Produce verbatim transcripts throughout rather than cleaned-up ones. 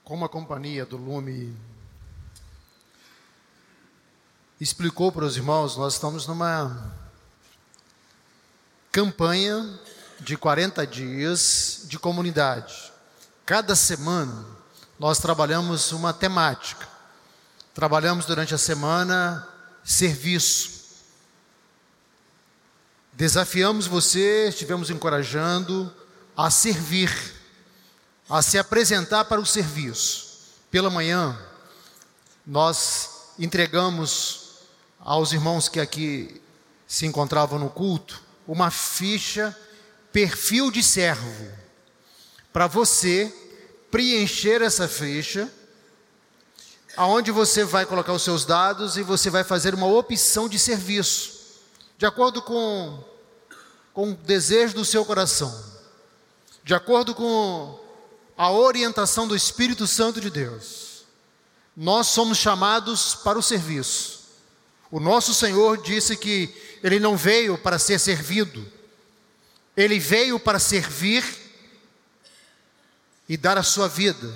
Como a companhia do Lume explicou para os irmãos, nós estamos numa campanha de quarenta dias de comunidade. Cada semana nós trabalhamos uma temática. Trabalhamos durante a semana serviço. Desafiamos você, estivemos encorajando a servir, a se apresentar para o serviço. Pela manhã, nós entregamos aos irmãos que aqui se encontravam no culto, uma ficha, perfil de servo, para você preencher essa ficha, aonde você vai colocar os seus dados e você vai fazer uma opção de serviço, de acordo com, com o desejo do seu coração, de acordo com a orientação do Espírito Santo de Deus. Nós somos chamados para o serviço. O nosso Senhor disse que Ele não veio para ser servido, Ele veio para servir e dar a sua vida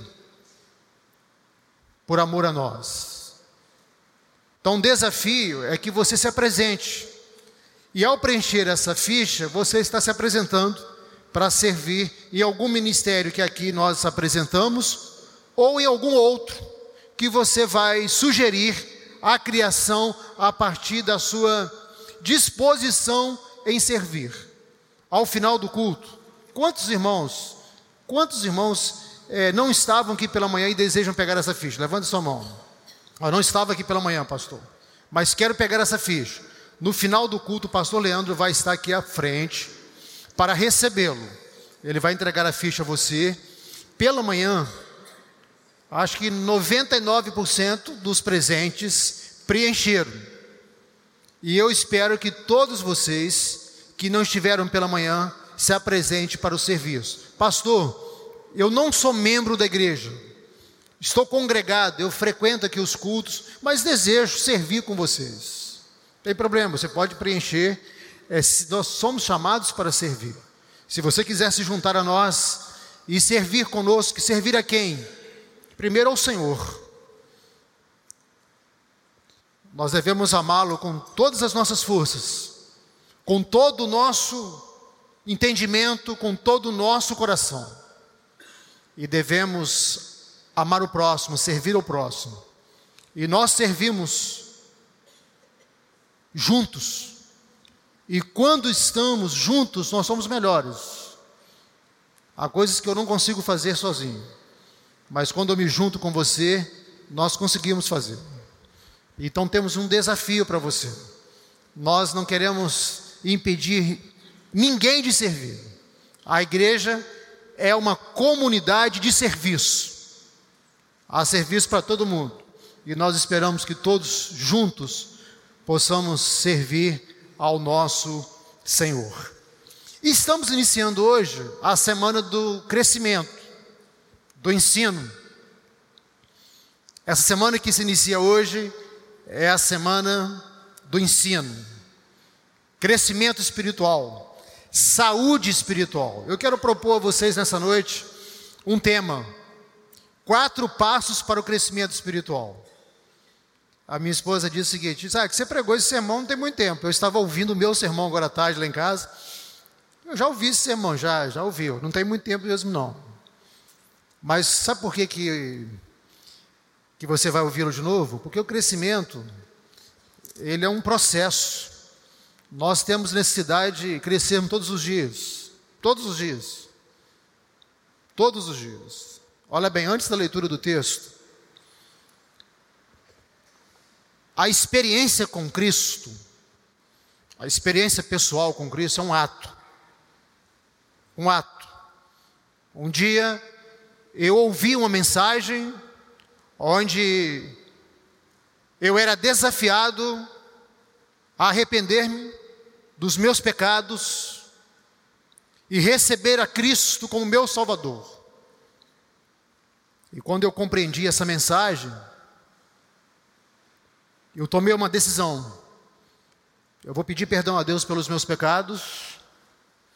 por amor a nós. Então o desafio é que você se apresente, e ao preencher essa ficha, você está se apresentando para servir em algum ministério que aqui nós apresentamos, ou em algum outro que você vai sugerir a criação a partir da sua disposição em servir. Ao final do culto, quantos irmãos, quantos irmãos eh, não estavam aqui pela manhã e desejam pegar essa ficha? Levante sua mão. Eu não estava aqui pela manhã, pastor, mas quero pegar essa ficha. No final do culto, o pastor Leandro vai estar aqui à frente para recebê-lo. Ele vai entregar a ficha a você. Pela manhã, acho que noventa e nove por cento dos presentes preencheram. E eu espero que todos vocês que não estiveram pela manhã se apresentem para o serviço. Pastor, eu não sou membro da igreja, estou congregado, eu frequento aqui os cultos, mas desejo servir com vocês. Não tem problema, você pode preencher. É, nós somos chamados para servir. Se você quiser se juntar a nós e servir conosco, servir a quem? Primeiro ao Senhor. Nós devemos amá-lo com todas as nossas forças, com todo o nosso entendimento, com todo o nosso coração. E devemos amar o próximo, servir ao próximo. E nós servimos juntos. E quando estamos juntos, nós somos melhores. Há coisas que eu não consigo fazer sozinho, mas quando eu me junto com você, nós conseguimos fazer. Então temos um desafio para você. Nós não queremos impedir ninguém de servir. A igreja é uma comunidade de serviço. Há serviço para todo mundo. E nós esperamos que todos juntos possamos servir ao nosso Senhor. E estamos iniciando hoje a semana do crescimento, do ensino. Essa semana que se inicia hoje é a semana do ensino, crescimento espiritual, saúde espiritual. Eu quero propor a vocês nessa noite um tema: quatro passos para o crescimento espiritual. A minha esposa disse o seguinte: ah, que você pregou esse sermão não tem muito tempo. Eu estava ouvindo o meu sermão agora à tarde lá em casa. Eu já ouvi esse sermão, já, já ouvi. Não tem muito tempo mesmo não. Mas sabe por que, que, que você vai ouvi-lo de novo? Porque o crescimento, ele é um processo. Nós temos necessidade de crescermos todos os dias. Todos os dias. Todos os dias. Olha bem, antes da leitura do texto, a experiência com Cristo, a experiência pessoal com Cristo é um ato. Um ato. Um dia eu ouvi uma mensagem onde eu era desafiado a arrepender-me dos meus pecados e receber a Cristo como meu Salvador. E quando eu compreendi essa mensagem, eu tomei uma decisão. Eu vou pedir perdão a Deus pelos meus pecados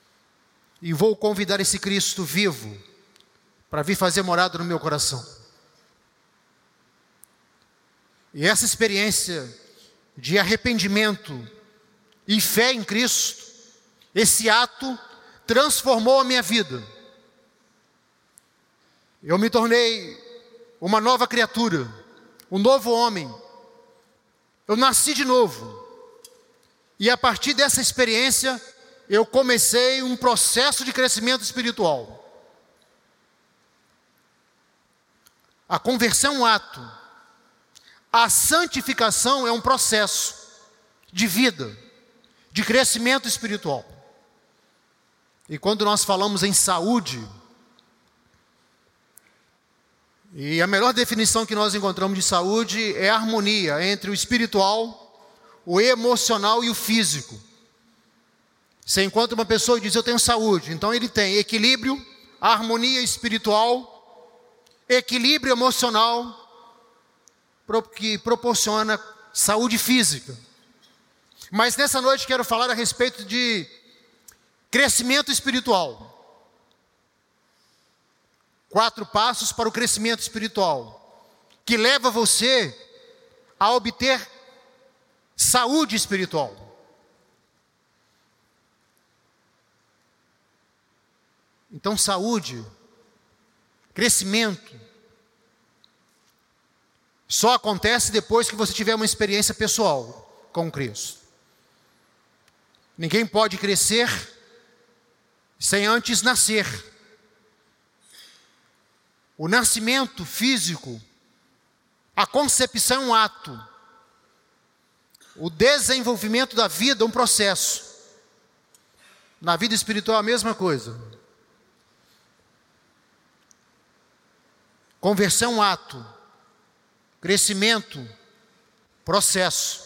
e vou convidar esse Cristo vivo para vir fazer morada no meu coração. E essa experiência de arrependimento e fé em Cristo, esse ato transformou a minha vida. Eu me tornei uma nova criatura, um novo homem. Eu nasci de novo. E a partir dessa experiência, eu comecei um processo de crescimento espiritual. A conversão é um ato. A santificação é um processo de vida, de crescimento espiritual. E quando nós falamos em saúde, e a melhor definição que nós encontramos de saúde é a harmonia entre o espiritual, o emocional e o físico. Você encontra uma pessoa e diz, eu tenho saúde. Então ele tem equilíbrio, harmonia espiritual, equilíbrio emocional, que proporciona saúde física. Mas nessa noite quero falar a respeito de crescimento espiritual. Quatro passos para o crescimento espiritual, que leva você a obter saúde espiritual. Então, saúde, crescimento, só acontece depois que você tiver uma experiência pessoal com Cristo. Ninguém pode crescer sem antes nascer. O nascimento físico, a concepção é um ato. O desenvolvimento da vida é um processo. Na vida espiritual é a mesma coisa. Conversão é um ato. Crescimento, processo.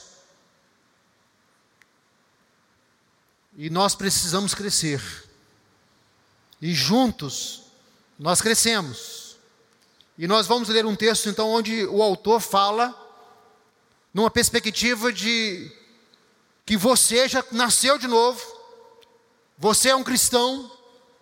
E nós precisamos crescer. E juntos nós crescemos. E nós vamos ler um texto então onde o autor fala numa perspectiva de que você já nasceu de novo, você é um cristão,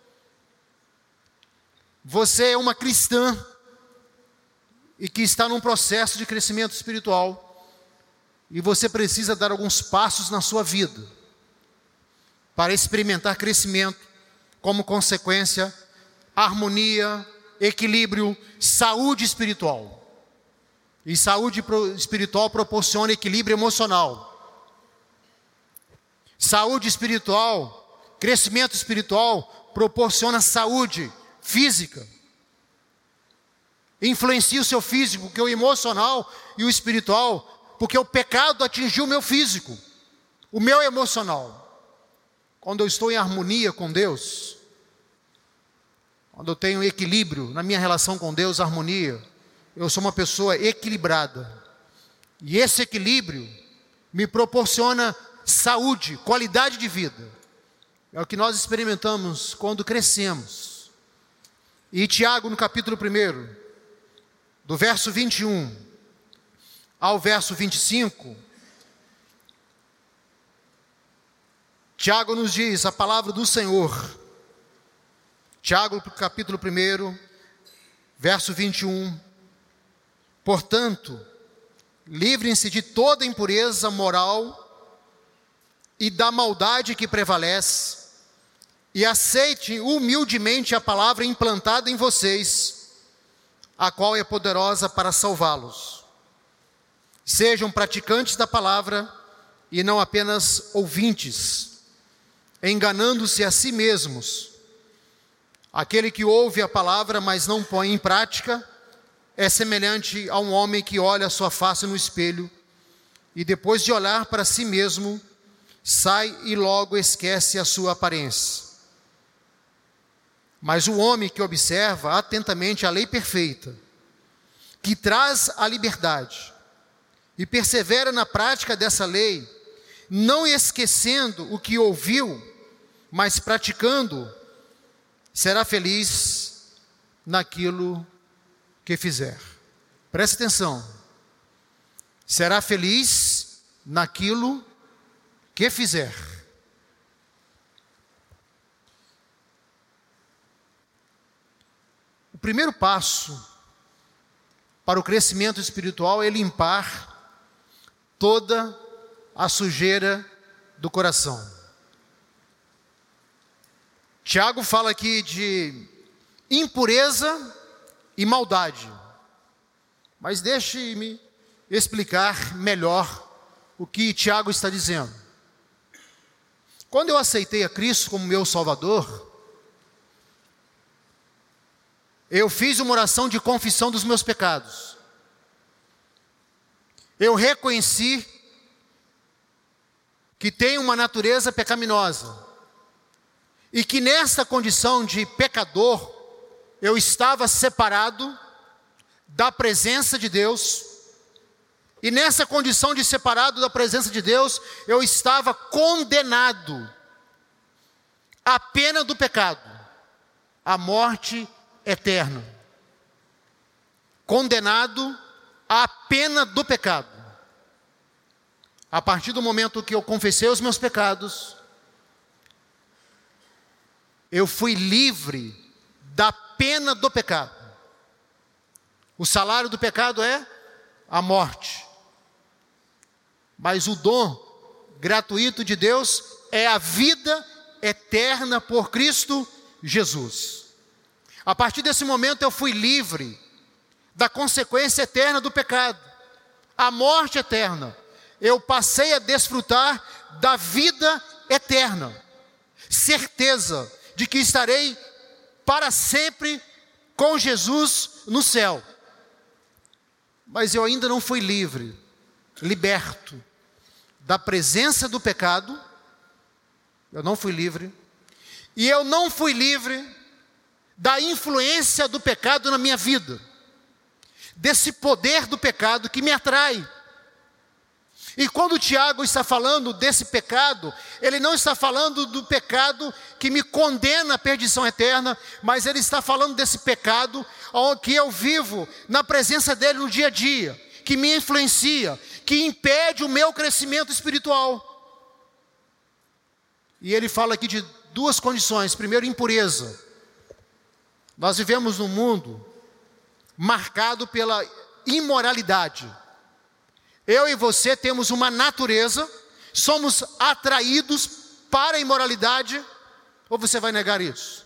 você é uma cristã e que está num processo de crescimento espiritual e você precisa dar alguns passos na sua vida para experimentar crescimento, como consequência, harmonia, equilíbrio, saúde espiritual. E saúde espiritual proporciona equilíbrio emocional. Saúde espiritual, crescimento espiritual, proporciona saúde física. Influencia o seu físico, porque o emocional e o espiritual, porque o pecado atingiu o meu físico, o meu emocional. Quando eu estou em harmonia com Deus, quando eu tenho equilíbrio na minha relação com Deus, harmonia, eu sou uma pessoa equilibrada. E esse equilíbrio me proporciona saúde, qualidade de vida. É o que nós experimentamos quando crescemos. E Tiago, no capítulo primeiro, do verso vinte e um ao verso vinte e cinco, Tiago nos diz a palavra do Senhor. Tiago, capítulo primeiro, verso vinte e um. Portanto, livrem-se de toda impureza moral e da maldade que prevalece, e aceitem humildemente a palavra implantada em vocês, a qual é poderosa para salvá-los. Sejam praticantes da palavra e não apenas ouvintes, enganando-se a si mesmos. Aquele que ouve a palavra, mas não põe em prática, é semelhante a um homem que olha a sua face no espelho e depois de olhar para si mesmo, sai e logo esquece a sua aparência. Mas o homem que observa atentamente a lei perfeita, que traz a liberdade, e persevera na prática dessa lei, não esquecendo o que ouviu, mas praticando, será feliz naquilo que fizer. Preste atenção. Será feliz naquilo que fizer. O primeiro passo para o crescimento espiritual é limpar toda a sujeira do coração. Tiago fala aqui de impureza e maldade. Mas deixe-me explicar melhor o que Tiago está dizendo. Quando eu aceitei a Cristo como meu Salvador, eu fiz uma oração de confissão dos meus pecados. Eu reconheci que tenho uma natureza pecaminosa e que nessa condição de pecador eu estava separado da presença de Deus, e nessa condição de separado da presença de Deus eu estava condenado à pena do pecado, à morte eterna. Condenado à pena do pecado. A partir do momento que eu confessei os meus pecados, eu fui livre da pena do pecado. O salário do pecado é a morte. Mas o dom gratuito de Deus é a vida eterna por Cristo Jesus. A partir desse momento eu fui livre da consequência eterna do pecado, a morte eterna. Eu passei a desfrutar da vida eterna, certeza de que estarei para sempre com Jesus no céu. Mas eu ainda não fui livre, liberto da presença do pecado. Eu não fui livre. E eu não fui livre da influência do pecado na minha vida, desse poder do pecado que me atrai. E quando o Tiago está falando desse pecado, ele não está falando do pecado que me condena à perdição eterna, mas ele está falando desse pecado que eu vivo na presença dele no dia a dia, que me influencia, que impede o meu crescimento espiritual. E ele fala aqui de duas condições. Primeiro, impureza. Nós vivemos num mundo marcado pela imoralidade. Eu e você temos uma natureza, somos atraídos para a imoralidade, ou você vai negar isso?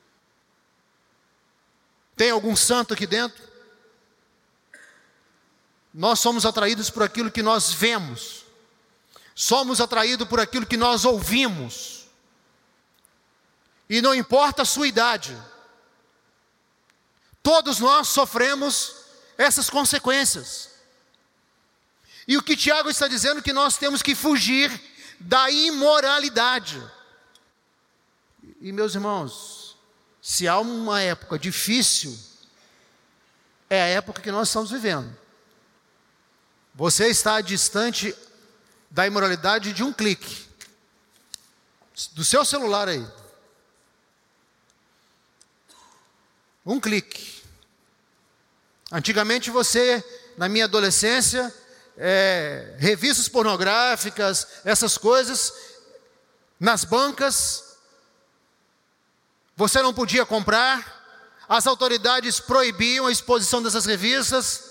Tem algum santo aqui dentro? Nós somos atraídos por aquilo que nós vemos, somos atraídos por aquilo que nós ouvimos, e não importa a sua idade, todos nós sofremos essas consequências. E o que Tiago está dizendo é que nós temos que fugir da imoralidade. E meus irmãos, se há uma época difícil, é a época que nós estamos vivendo. Você está distante da imoralidade de um clique, do seu celular aí. Um clique. Antigamente você, na minha adolescência, É, revistas pornográficas, essas coisas, nas bancas, você não podia comprar, as autoridades proibiam a exposição dessas revistas,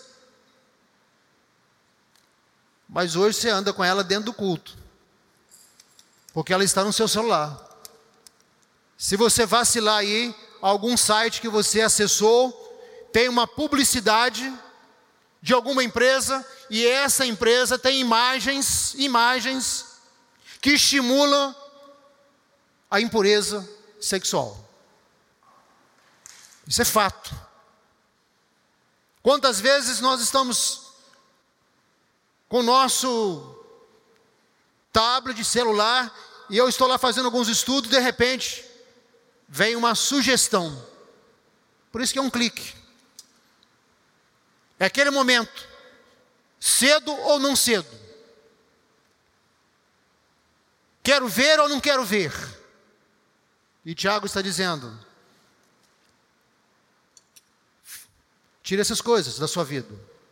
mas hoje você anda com ela dentro do culto, porque ela está no seu celular. Se você vacilar aí, algum site que você acessou, tem uma publicidade de alguma empresa, e essa empresa tem imagens, imagens que estimulam a impureza sexual. Isso é fato. Quantas vezes nós estamos com o nosso tablet, celular, e eu estou lá fazendo alguns estudos, de repente, vem uma sugestão. Por isso que é um clique. É aquele momento, cedo ou não cedo. Quero ver ou não quero ver? E Tiago está dizendo, tire essas coisas da sua vida.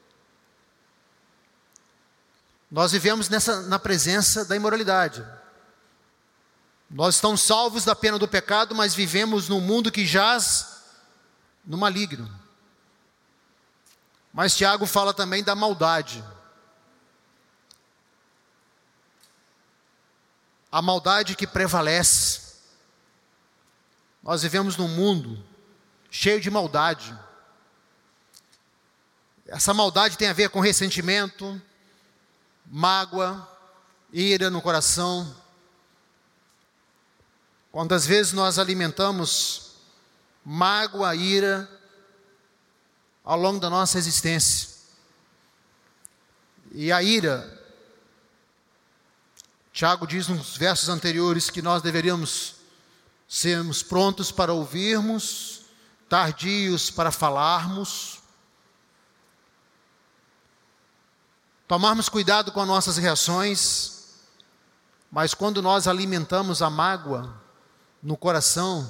Nós vivemos nessa, na presença da imoralidade. Nós estamos salvos da pena do pecado, mas vivemos num mundo que jaz no maligno. Mas Tiago fala também da maldade. a maldade que prevalece. Nós vivemos num mundo cheio de maldade. Essa maldade tem a ver com ressentimento, mágoa, ira no coração. Quantas vezes nós alimentamos mágoa, ira ao longo da nossa existência. E a ira, Tiago diz nos versos anteriores que nós deveríamos sermos prontos para ouvirmos, tardios para falarmos, tomarmos cuidado com as nossas reações, mas quando nós alimentamos a mágoa no coração,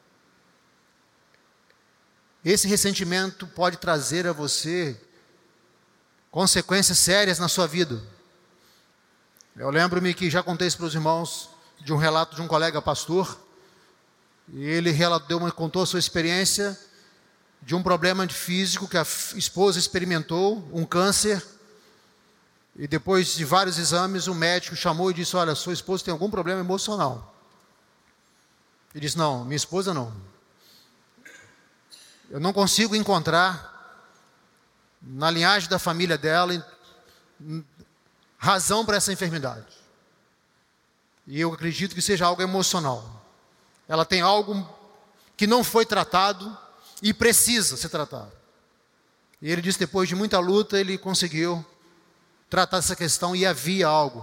esse ressentimento pode trazer a você consequências sérias na sua vida. Eu lembro-me que já contei isso para os irmãos, de um relato de um colega pastor, e ele relatou, uma, contou a sua experiência de um problema físico que a esposa experimentou, um câncer, e depois de vários exames, o médico chamou e disse: olha, sua esposa tem algum problema emocional. Ele disse: não, minha esposa não. Eu não consigo encontrar na linhagem da família dela razão para essa enfermidade. E eu acredito que seja algo emocional. Ela tem algo que não foi tratado e precisa ser tratado. E ele disse, depois de muita luta, ele conseguiu tratar essa questão e havia algo.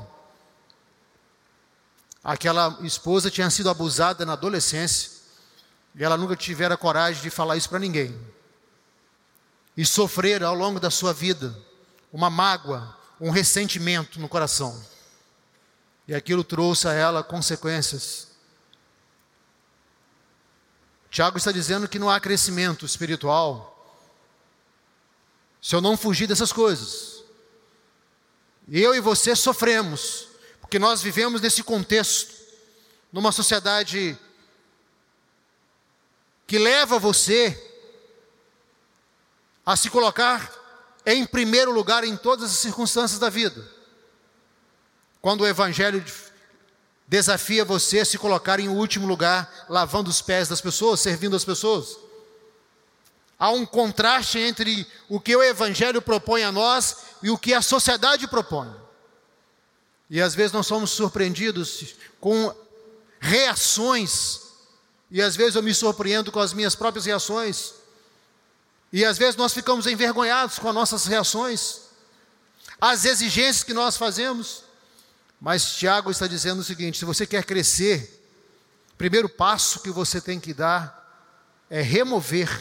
Aquela esposa tinha sido abusada na adolescência e ela nunca tivera coragem de falar isso para ninguém. E sofrer ao longo da sua vida uma mágoa, um ressentimento no coração. E aquilo trouxe a ela consequências. Tiago está dizendo que não há crescimento espiritual se eu não fugir dessas coisas. E eu e você sofremos, porque nós vivemos nesse contexto, numa sociedade que leva você a se colocar em primeiro lugar em todas as circunstâncias da vida. Quando o Evangelho desafia você a se colocar em último lugar, lavando os pés das pessoas, servindo as pessoas. Há um contraste entre o que o Evangelho propõe a nós e o que a sociedade propõe. E às vezes nós somos surpreendidos com reações, e às vezes eu me surpreendo com as minhas próprias reações, e às vezes nós ficamos envergonhados com as nossas reações, as exigências que nós fazemos. Mas Tiago está dizendo o seguinte: se você quer crescer, o primeiro passo que você tem que dar é remover,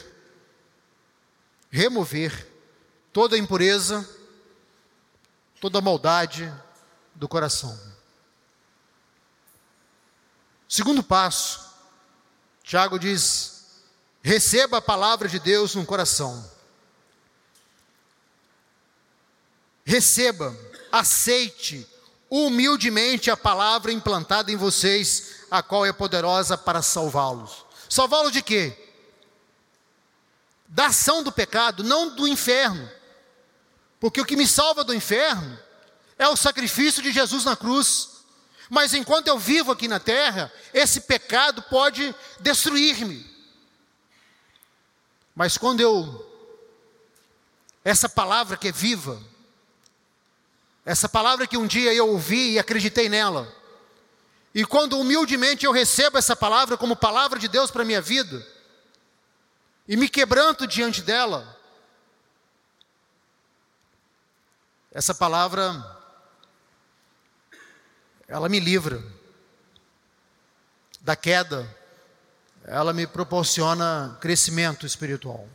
remover toda a impureza, toda a maldade do coração. Segundo passo, Tiago diz: receba a palavra de Deus no coração. Receba, aceite humildemente a palavra implantada em vocês, a qual é poderosa para salvá-los. Salvá-los de quê? Da ação do pecado, não do inferno. Porque o que me salva do inferno é o sacrifício de Jesus na cruz. Mas enquanto eu vivo aqui na terra, esse pecado pode destruir-me. Mas quando eu, essa palavra que é viva, essa palavra que um dia eu ouvi e acreditei nela, e quando humildemente eu recebo essa palavra como palavra de Deus para a minha vida, e me quebranto diante dela, essa palavra, ela me livra da queda, ela me proporciona crescimento espiritual.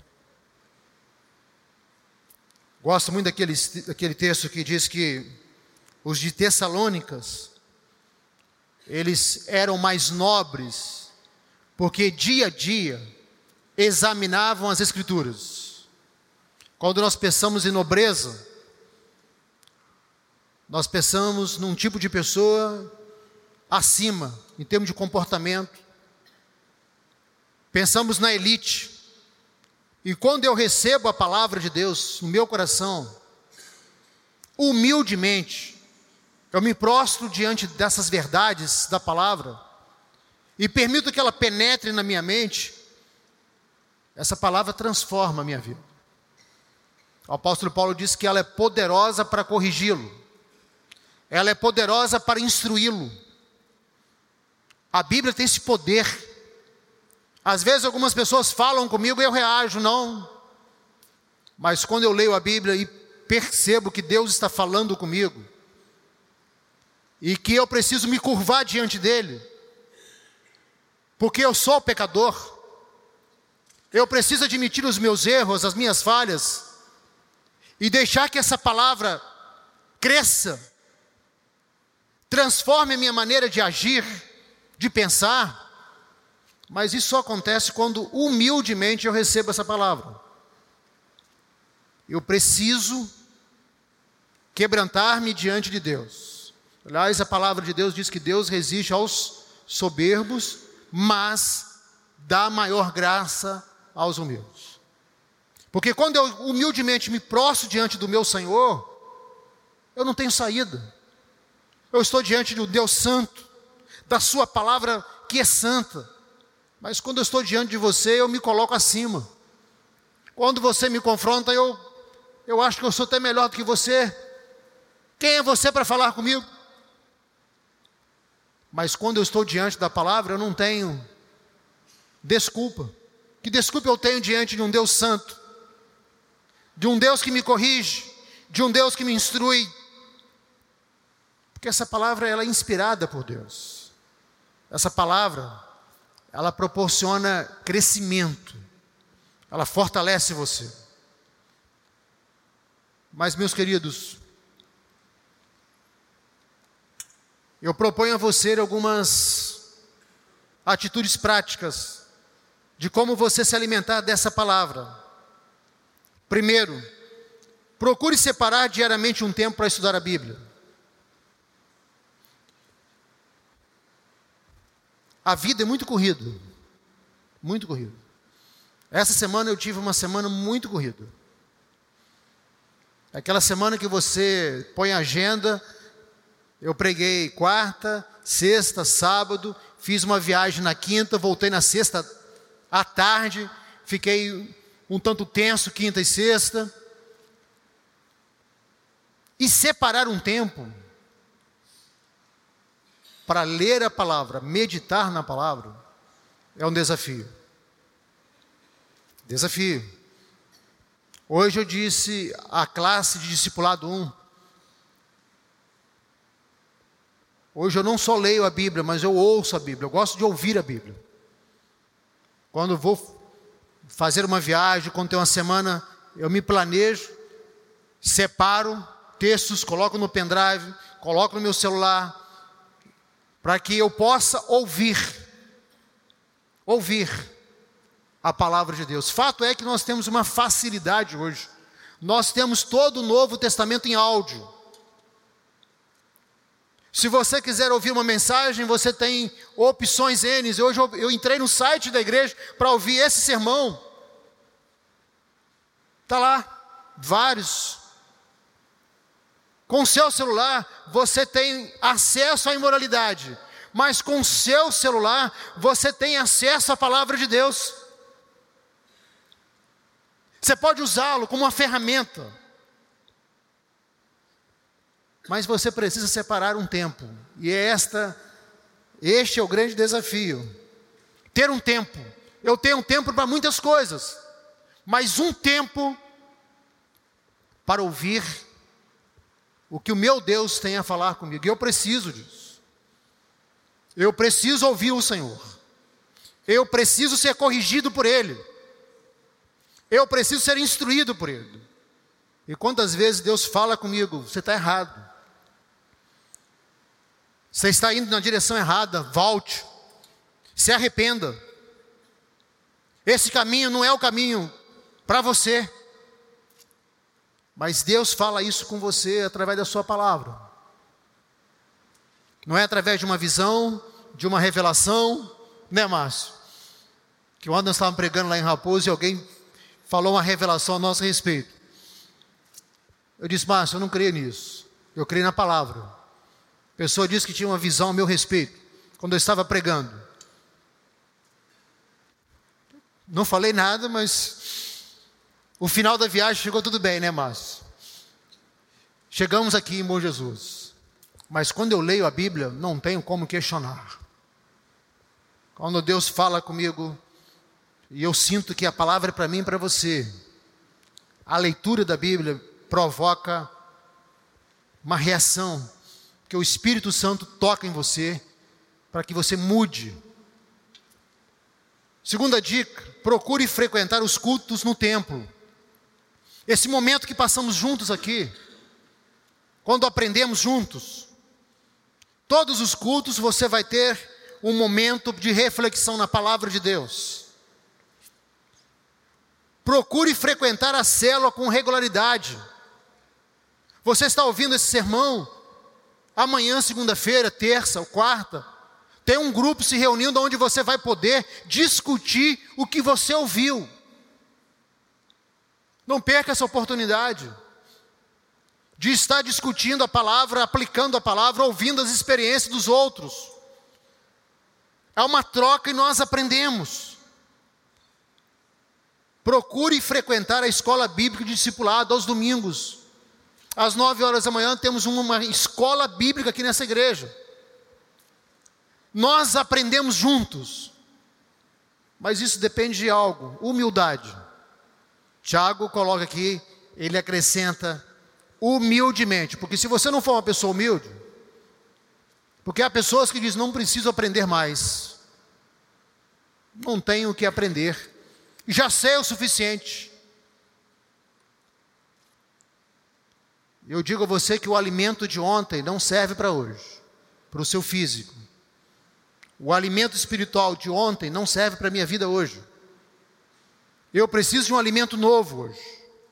Gosto muito daquele, daquele texto que diz que os de Tessalônicas, eles eram mais nobres, porque dia a dia examinavam as Escrituras. Quando nós pensamos em nobreza, nós pensamos num tipo de pessoa acima, em termos de comportamento. Pensamos na elite. E quando eu recebo a palavra de Deus no meu coração, humildemente, eu me prostro diante dessas verdades da palavra e permito que ela penetre na minha mente, essa palavra transforma a minha vida. O apóstolo Paulo diz que ela é poderosa para corrigi-lo, ela é poderosa para instruí-lo. A Bíblia tem esse poder. Às vezes algumas pessoas falam comigo e eu reajo, não. Mas quando eu leio a Bíblia e percebo que Deus está falando comigo, e que eu preciso me curvar diante dEle, porque eu sou pecador, eu preciso admitir os meus erros, as minhas falhas, e deixar que essa palavra cresça, transforme a minha maneira de agir, de pensar. Mas isso só acontece quando humildemente eu recebo essa palavra. Eu preciso quebrantar-me diante de Deus. Aliás, a palavra de Deus diz que Deus resiste aos soberbos, mas dá maior graça aos humildes. Porque quando eu humildemente me prostro diante do meu Senhor, eu não tenho saída. Eu estou diante de um Deus santo, da sua palavra que é santa. Mas quando eu estou diante de você, eu me coloco acima. Quando você me confronta, eu, eu acho que eu sou até melhor do que você. Quem é você para falar comigo? Mas quando eu estou diante da palavra, eu não tenho desculpa. Que desculpa eu tenho diante de um Deus santo? De um Deus que me corrige, de um Deus que me instrui. Porque essa palavra ela é inspirada por Deus. Essa palavra, ela proporciona crescimento. Ela fortalece você. Mas, meus queridos, eu proponho a você algumas atitudes práticas de como você se alimentar dessa palavra. Primeiro, procure separar diariamente um tempo para estudar a Bíblia. A vida é muito corrida, muito corrida. Essa semana eu tive uma semana muito corrida. Aquela semana que você põe a agenda, eu preguei quarta, sexta, sábado, fiz uma viagem na quinta, voltei na sexta à tarde, fiquei um tanto tenso quinta e sexta. E separar um tempo para ler a palavra, meditar na palavra, é um desafio. Desafio. Hoje eu disse à classe de discipulado um, hoje eu não só leio a Bíblia, mas eu ouço a Bíblia, eu gosto de ouvir a Bíblia. Quando eu vou fazer uma viagem, quando tem uma semana, eu me planejo, separo textos, coloco no pendrive, coloco no meu celular, para que eu possa ouvir, ouvir a palavra de Deus. Fato é que nós temos uma facilidade hoje. Nós temos todo o Novo Testamento em áudio. Se você quiser ouvir uma mensagem, você tem opções N. Hoje eu, eu entrei no site da igreja para ouvir esse sermão. Está lá, vários. Com o seu celular, você tem acesso à imoralidade. Mas com o seu celular, você tem acesso à palavra de Deus. Você pode usá-lo como uma ferramenta. Mas você precisa separar um tempo. E é esta, este é o grande desafio. Ter um tempo. Eu tenho um tempo para muitas coisas. Mas um tempo para ouvir o que o meu Deus tem a falar comigo. E eu preciso disso. Eu preciso ouvir o Senhor. Eu preciso ser corrigido por Ele. Eu preciso ser instruído por Ele. E quantas vezes Deus fala comigo, você está errado. Você está indo na direção errada, volte. Se arrependa. Esse caminho não é o caminho para você. Mas Deus fala isso com você através da sua palavra. Não é através de uma visão, de uma revelação, né, Márcio? Que ontem nós estávamos pregando lá em Raposo e alguém falou uma revelação a nosso respeito. Eu disse, Márcio, eu não creio nisso. Eu creio na palavra. pessoa disse que tinha uma visão a meu respeito, quando eu estava pregando. Não falei nada, mas o final da viagem chegou tudo bem, né, Márcio? Chegamos aqui em Bom Jesus. Mas quando eu leio a Bíblia, não tenho como questionar. Quando Deus fala comigo, e eu sinto que a palavra é para mim e para você, a leitura da Bíblia provoca uma reação, que o Espírito Santo toca em você, para que você mude. Segunda dica, procure frequentar os cultos no templo. Esse momento que passamos juntos aqui, quando aprendemos juntos, todos os cultos você vai ter um momento de reflexão na palavra de Deus. Procure frequentar a célula com regularidade. Você está ouvindo esse sermão? Amanhã, segunda-feira, terça ou quarta, tem um grupo se reunindo onde você vai poder discutir o que você ouviu. Não perca essa oportunidade de estar discutindo a palavra, aplicando a palavra, ouvindo as experiências dos outros. É uma troca e nós aprendemos. Procure frequentar a escola bíblica de discipulado aos domingos. Às nove horas da manhã temos uma escola bíblica aqui nessa igreja. Nós aprendemos juntos. Mas isso depende de algo, humildade. Tiago coloca aqui, ele acrescenta humildemente. Porque se você não for uma pessoa humilde, porque há pessoas que dizem, não preciso aprender mais. Não tenho o que aprender. Já sei o suficiente. Eu digo a você que o alimento de ontem não serve para hoje, para o seu físico. O alimento espiritual de ontem não serve para a minha vida hoje. Eu preciso de um alimento novo hoje.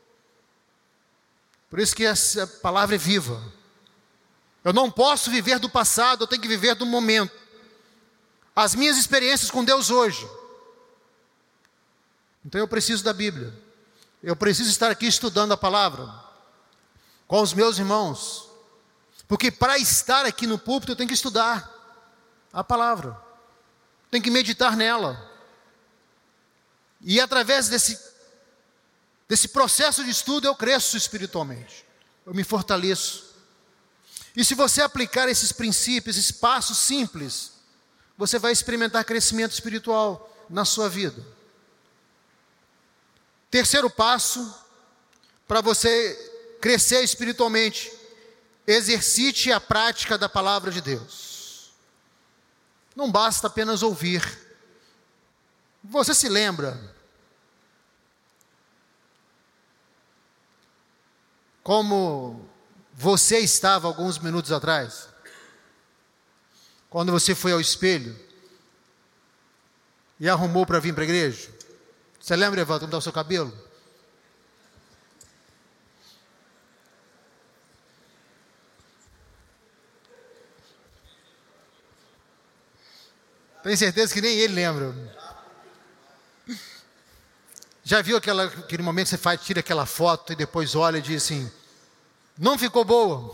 Por isso que essa palavra é viva. Eu não posso viver do passado, eu tenho que viver do momento. As minhas experiências com Deus hoje. Então eu preciso da Bíblia. Eu preciso estar aqui estudando a palavra com os meus irmãos, porque para estar aqui no púlpito eu tenho que estudar a palavra, tenho que meditar nela, e através desse, desse processo de estudo eu cresço espiritualmente, eu me fortaleço. E se você aplicar esses princípios, esses passos simples, você vai experimentar crescimento espiritual na sua vida. Terceiro passo, para você crescer espiritualmente, exercite a prática da palavra de Deus. Não basta apenas ouvir. Você se lembra como você estava alguns minutos atrás? Quando você foi ao espelho e arrumou para vir para a igreja? Você lembra, Evaldo, como está o seu cabelo? Tenho certeza que nem ele lembra. Já viu aquela, aquele momento que você faz, tira aquela foto e depois olha e diz assim, não ficou boa?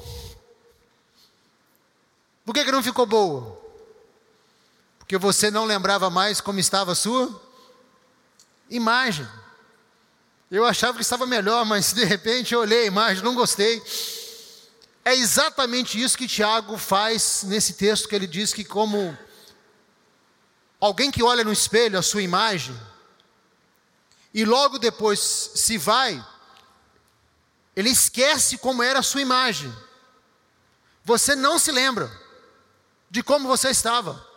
Por que que não ficou boa? Porque você não lembrava mais como estava a sua imagem. Eu achava que estava melhor, mas de repente eu olhei a imagem, não gostei. É exatamente isso que Tiago faz nesse texto, que ele diz que como alguém que olha no espelho a sua imagem, e logo depois se vai, ele esquece como era a sua imagem. Você não se lembra de como você estava.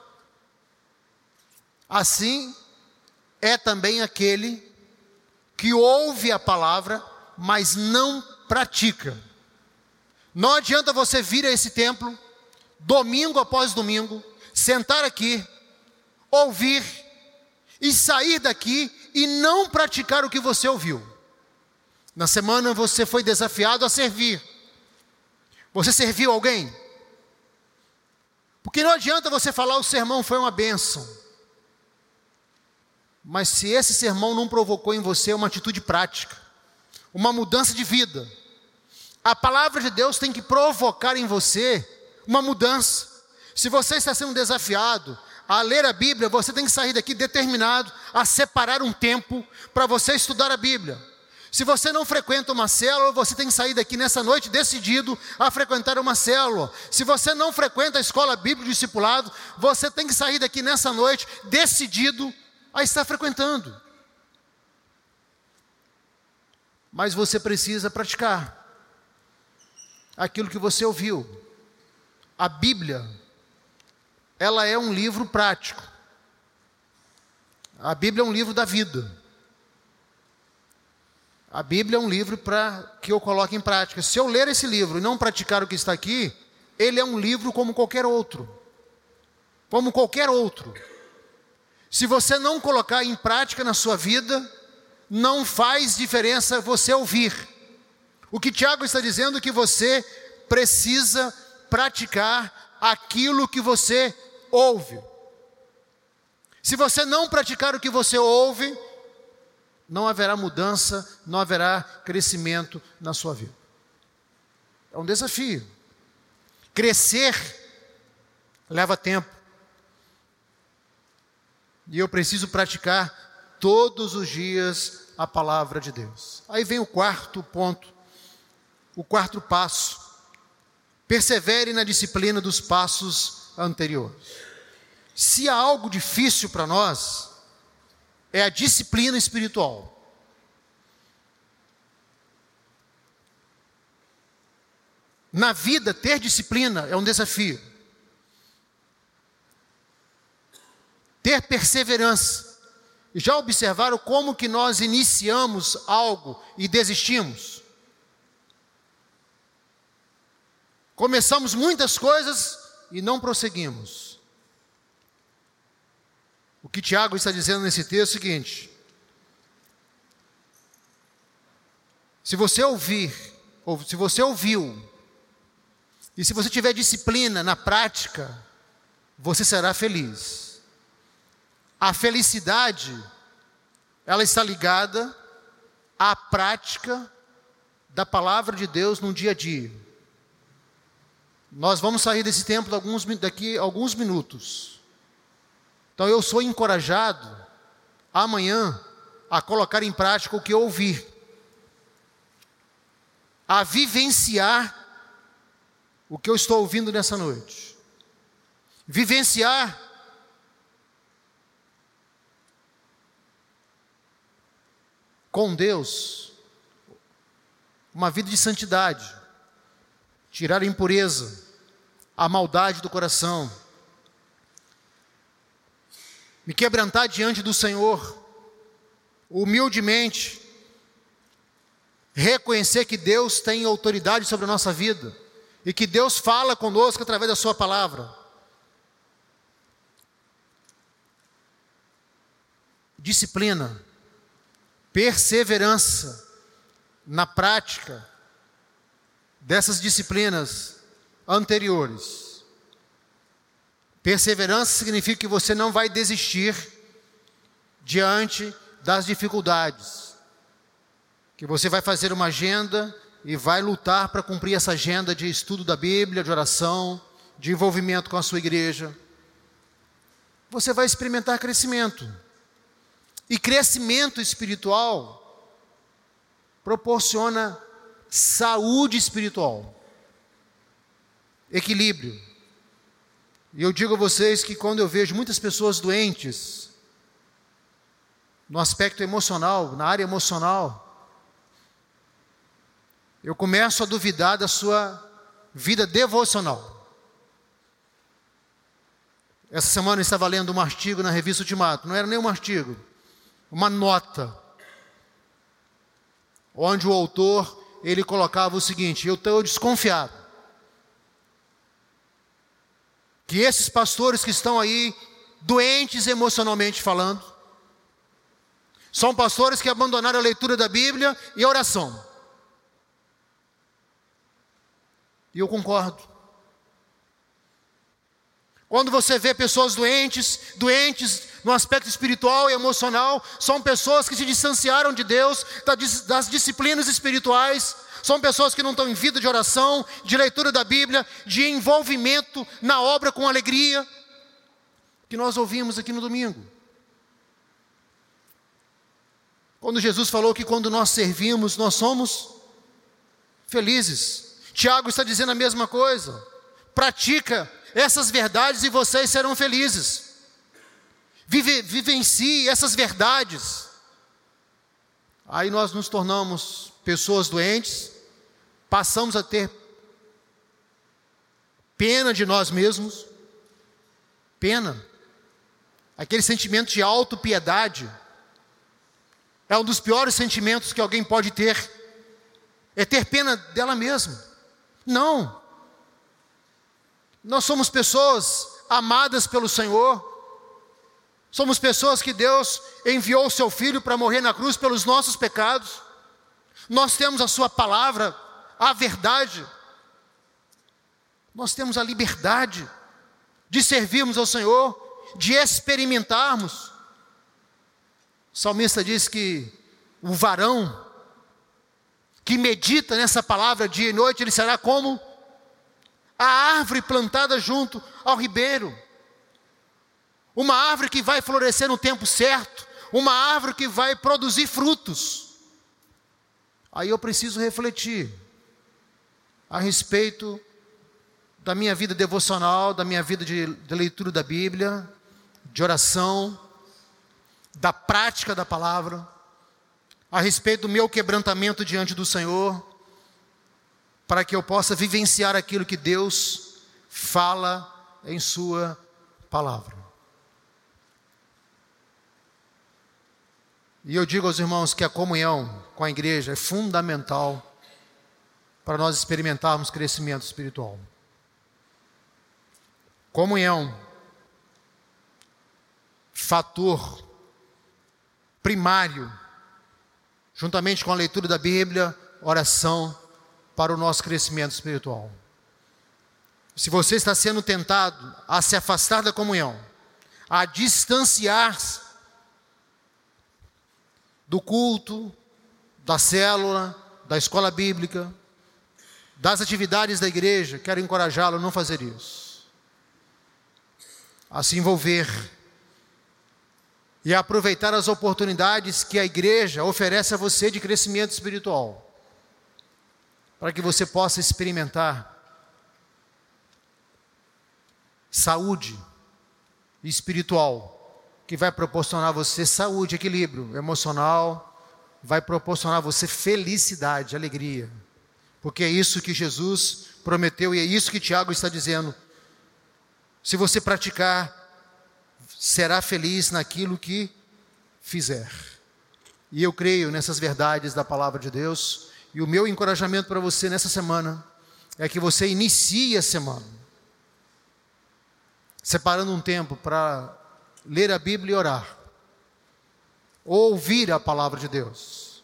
Assim é também aquele que ouve a palavra, mas não pratica. Não adianta você vir a esse templo, domingo após domingo, sentar aqui, ouvir e sair daqui e não praticar o que você ouviu. Na semana você foi desafiado a servir. Você serviu alguém? Porque não adianta você falar o sermão foi uma bênção, mas se esse sermão não provocou em você uma atitude prática, uma mudança de vida, a palavra de Deus tem que provocar em você uma mudança. Se você está sendo desafiado a ler a Bíblia, você tem que sair daqui determinado a separar um tempo para você estudar a Bíblia. Se você não frequenta uma célula, você tem que sair daqui nessa noite decidido a frequentar uma célula. Se você não frequenta a escola bíblica discipulado, você tem que sair daqui nessa noite decidido a estar frequentando. Mas você precisa praticar aquilo que você ouviu. A Bíblia, ela é um livro prático. A Bíblia é um livro da vida. A Bíblia é um livro para que eu coloque em prática. Se eu ler esse livro e não praticar o que está aqui, ele é um livro como qualquer outro. Como qualquer outro. Se você não colocar em prática na sua vida, não faz diferença você ouvir. O que Tiago está dizendo é que você precisa praticar aquilo que você ouve. Se você não praticar o que você ouve, não haverá mudança, não haverá crescimento na sua vida. É um desafio. Crescer leva tempo. E eu preciso praticar todos os dias a palavra de Deus. Aí vem o quarto ponto, o quarto passo. Persevere na disciplina dos passos anteriores. Se há algo difícil para nós, é a disciplina espiritual. Na vida, ter disciplina é um desafio. Ter perseverança. Já observaram como que nós iniciamos algo e desistimos? Começamos muitas coisas e não prosseguimos. O que Tiago está dizendo nesse texto é o seguinte: se você ouvir, ou se você ouviu, e se você tiver disciplina na prática, você será feliz. A felicidade, ela está ligada à prática da palavra de Deus no dia a dia. Nós vamos sair desse tempo daqui a alguns minutos. Então eu sou encorajado amanhã a colocar em prática o que eu ouvi, a vivenciar o que eu estou ouvindo nessa noite, vivenciar com Deus uma vida de santidade, tirar a impureza, a maldade do coração, me quebrantar diante do Senhor, humildemente, reconhecer que Deus tem autoridade sobre a nossa vida, e que Deus fala conosco através da sua palavra. Disciplina, perseverança na prática dessas disciplinas anteriores. Perseverança significa que você não vai desistir diante das dificuldades. Que você vai fazer uma agenda e vai lutar para cumprir essa agenda de estudo da Bíblia, de oração, de envolvimento com a sua igreja. Você vai experimentar crescimento. E crescimento espiritual proporciona saúde espiritual, equilíbrio. E eu digo a vocês que quando eu vejo muitas pessoas doentes, no aspecto emocional, na área emocional, eu começo a duvidar da sua vida devocional. Essa semana eu estava lendo um artigo na revista Ultimato, não era nem um artigo, uma nota, onde o autor, ele colocava o seguinte: eu estou desconfiado que esses pastores que estão aí, doentes emocionalmente falando, são pastores que abandonaram a leitura da Bíblia e a oração. E eu concordo. Quando você vê pessoas doentes, doentes no aspecto espiritual e emocional, são pessoas que se distanciaram de Deus, das disciplinas espirituais, são pessoas que não estão em vida de oração, de leitura da Bíblia, de envolvimento na obra com alegria, que nós ouvimos aqui no domingo. Quando Jesus falou que quando nós servimos, nós somos felizes. Tiago está dizendo a mesma coisa. Pratica essas verdades e vocês serão felizes. Vive, vivencie essas verdades. Aí nós nos tornamos pessoas doentes, passamos a ter pena de nós mesmos, pena, aquele sentimento de autopiedade, é um dos piores sentimentos que alguém pode ter, é ter pena dela mesma. Não, nós somos pessoas amadas pelo Senhor, somos pessoas que Deus enviou o seu Filho para morrer na cruz pelos nossos pecados, nós temos a sua palavra, a verdade, nós temos a liberdade de servirmos ao Senhor, de experimentarmos. O salmista diz que o varão que medita nessa palavra dia e noite, ele será como a árvore plantada junto ao ribeiro, uma árvore que vai florescer no tempo certo, uma árvore que vai produzir frutos. Aí eu preciso refletir a respeito da minha vida devocional, da minha vida de, de leitura da Bíblia, de oração, da prática da palavra, a respeito do meu quebrantamento diante do Senhor, para que eu possa vivenciar aquilo que Deus fala em sua palavra. E eu digo aos irmãos que a comunhão com a igreja é fundamental para nós experimentarmos crescimento espiritual. Comunhão, fator primário, juntamente com a leitura da Bíblia, oração para o nosso crescimento espiritual. Se você está sendo tentado a se afastar da comunhão, a distanciar-se do culto, da célula, da escola bíblica, das atividades da igreja, quero encorajá-lo a não fazer isso. A se envolver e a aproveitar as oportunidades que a igreja oferece a você de crescimento espiritual, para que você possa experimentar saúde espiritual, que vai proporcionar a você saúde, equilíbrio emocional, vai proporcionar a você felicidade, alegria, porque é isso que Jesus prometeu e é isso que Tiago está dizendo. Se você praticar, será feliz naquilo que fizer. E eu creio nessas verdades da palavra de Deus, e o meu encorajamento para você nessa semana é que você inicie a semana separando um tempo para ler a Bíblia e orar, ouvir a palavra de Deus.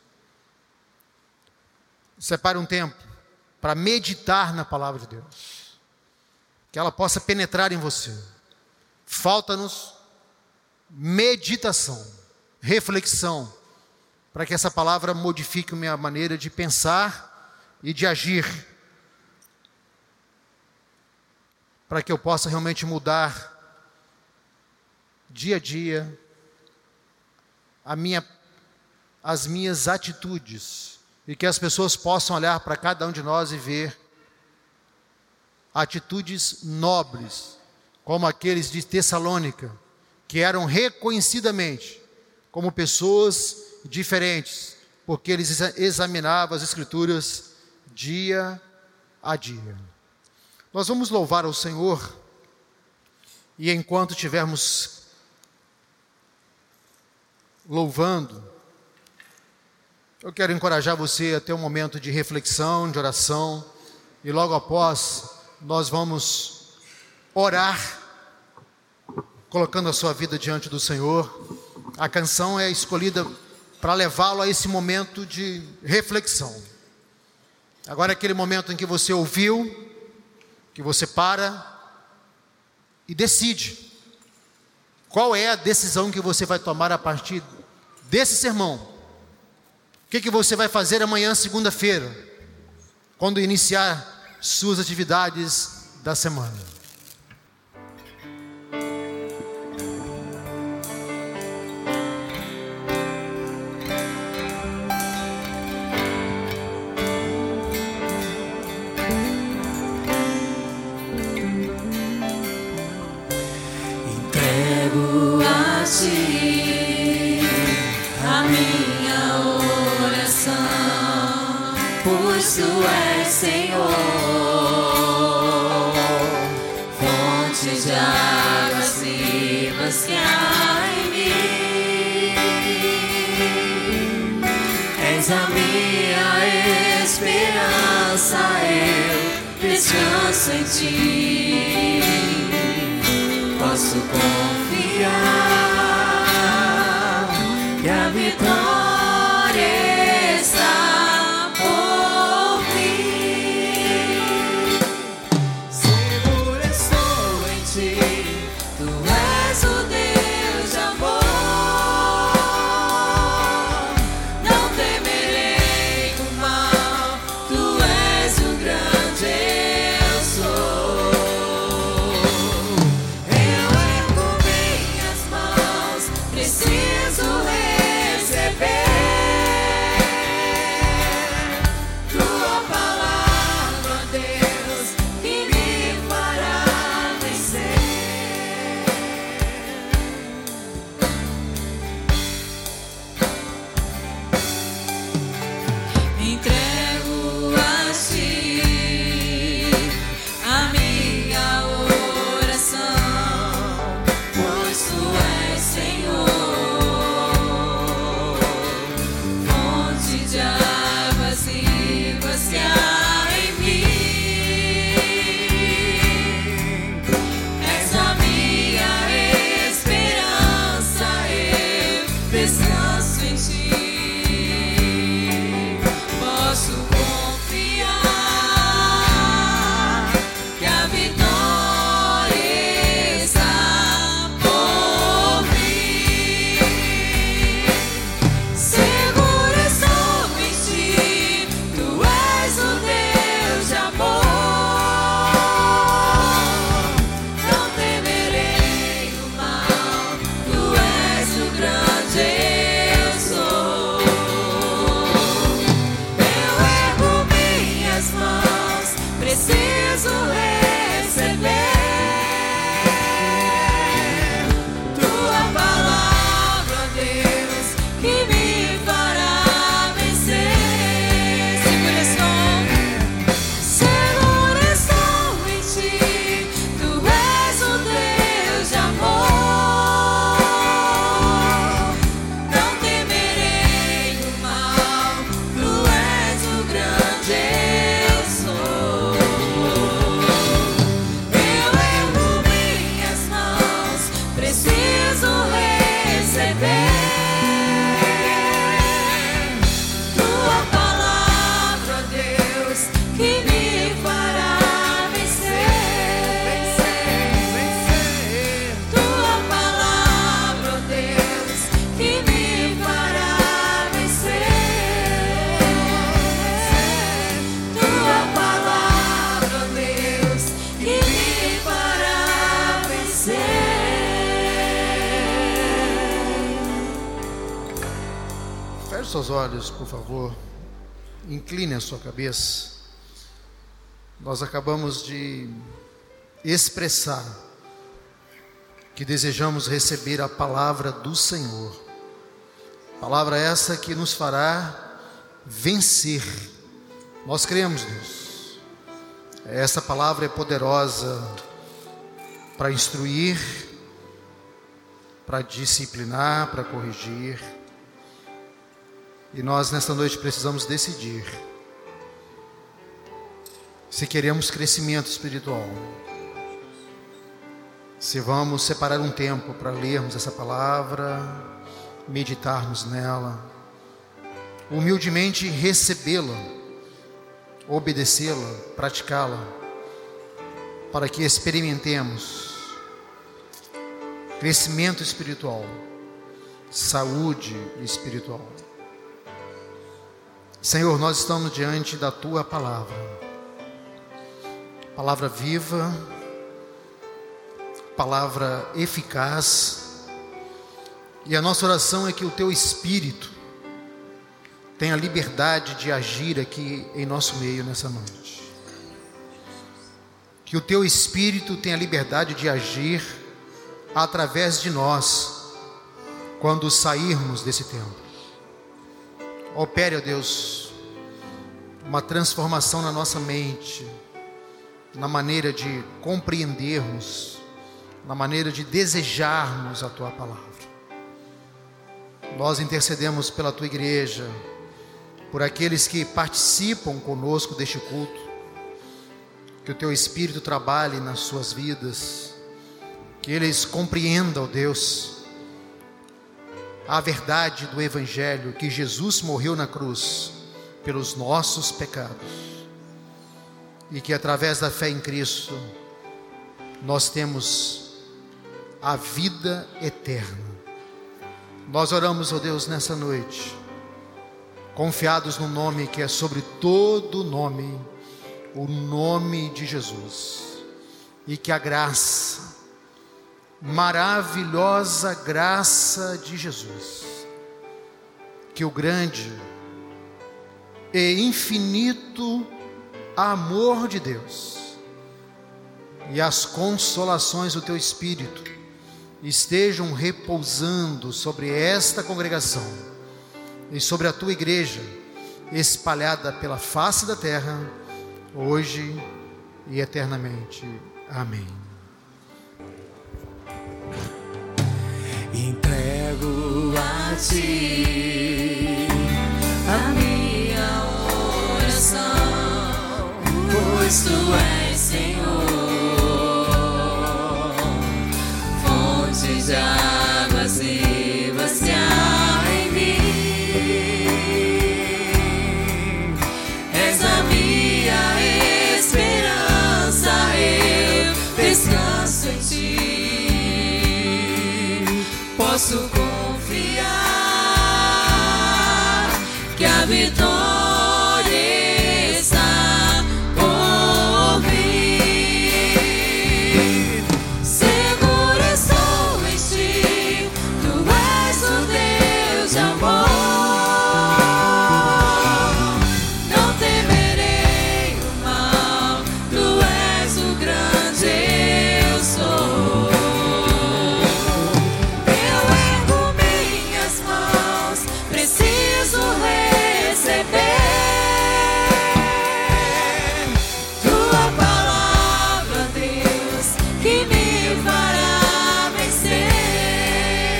Separe um tempo para meditar na palavra de Deus, que ela possa penetrar em você. Falta-nos meditação, reflexão, para que essa palavra modifique a minha maneira de pensar e de agir, para que eu possa realmente mudar dia a dia a minha, as minhas atitudes, e que as pessoas possam olhar para cada um de nós e ver atitudes nobres, como aqueles de Tessalônica, que eram reconhecidamente como pessoas diferentes, porque eles examinavam as Escrituras dia a dia. Nós vamos louvar ao Senhor, e enquanto estivermos louvando, eu quero encorajar você a ter um momento de reflexão, de oração, e logo após nós vamos orar, colocando a sua vida diante do Senhor. A canção é escolhida para levá-lo a esse momento de reflexão. Agora é aquele momento em que você ouviu, que você para e decide Qual é a decisão que você vai tomar a partir desse sermão? O que, que você vai fazer amanhã, segunda-feira, quando iniciar suas atividades da semana? Entrego a Ti a minha oração, pois Tu és Senhor, fonte de águas vivas que há em mim. És a minha esperança, eu descanso em Ti. Posso confiar que a vitória está por mim. Seguro estou em Ti, Tu és o Deus de amor. Não temerei o mal, Tu és o grande eu sou. Preciso receber Tua palavra, Deus, que me fará vencer. Entrego a Ti a minha oração, pois Tu és Senhor, de águas vivas que há em mim. És a minha esperança, eu descanso em Ti. Posso confiar que a vitória está por mim. Seguro estou em Ti, Tu és o Deus de amor. Não temerei o mal, Tu és o grande eu sou. Eu ergo minhas mãos, preciso receber Tua palavra, Deus, que me fará vencer. Seguro estou, seguro estou em Ti, Tu és o Deus de amor. Não temerei o mal, Tu és o grande eu sou. Eu ergo minhas mãos, preciso receber Tua palavra, Deus, que me fará vencer. Tua palavra, Deus, que me fará vencer. Tua palavra, Deus, que me fará vencer. Feche seus olhos, por favor. Incline a sua cabeça. Nós acabamos de expressar que desejamos receber a palavra do Senhor. Palavra essa que nos fará vencer. Nós cremos, Deus. Essa palavra é poderosa para instruir, para disciplinar, para corrigir. E nós nesta noite precisamos decidir se queremos crescimento espiritual, se vamos separar um tempo para lermos essa palavra, meditarmos nela, humildemente recebê-la, obedecê-la, praticá-la, para que experimentemos crescimento espiritual, saúde espiritual. Senhor, nós estamos diante da Tua palavra, palavra viva, palavra eficaz, e a nossa oração é que o Teu Espírito tenha liberdade de agir aqui em nosso meio nessa noite. Que o Teu Espírito tenha liberdade de agir através de nós, quando sairmos desse tempo. Opere, ó Deus, uma transformação na nossa mente, na maneira de compreendermos, na maneira de desejarmos a Tua palavra. Nós intercedemos pela Tua igreja, por aqueles que participam conosco deste culto, que o Teu Espírito trabalhe nas suas vidas, que eles compreendam, Deus, a verdade do Evangelho, que Jesus morreu na cruz pelos nossos pecados, e que através da fé em Cristo, nós temos a vida eterna. Nós oramos, ó Deus, nessa noite, confiados no nome que é sobre todo nome, o nome de Jesus, e que a graça, maravilhosa graça de Jesus, que o grande e infinito amor de Deus e as consolações do Teu Espírito estejam repousando sobre esta congregação e sobre a Tua igreja espalhada pela face da terra, hoje e eternamente. Amém. Entrego a Ti a minha oração, pois Tu és Senhor, fonte de águas vivas que há em mim. És a minha esperança, eu descanso em Ti. Posso confiar que a vitória está por vir. Seguro estou em Ti, Tu és o Deus de amor. Não temerei o mal, Tu és o grande eu sou. Preciso receber Tua palavra, Deus, que me fará vencer.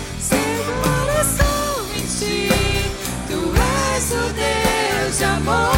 Seguro estou em Ti, Tu és o Deus de amor.